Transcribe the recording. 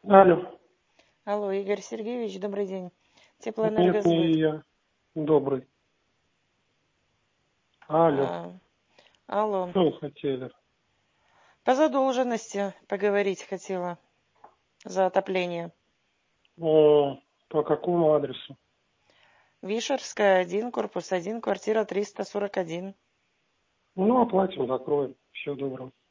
Алло. Алло, Игорь Сергеевич, добрый день. Нет, не Теплоэнергосбыт. я. Добрый. Алло. А, алло. Что вы хотели? По задолженности поговорить хотела за отопление. По какому адресу? Вишерская, 1, корпус 1, квартира 341. Ну, оплатим, закроем. Всего доброго.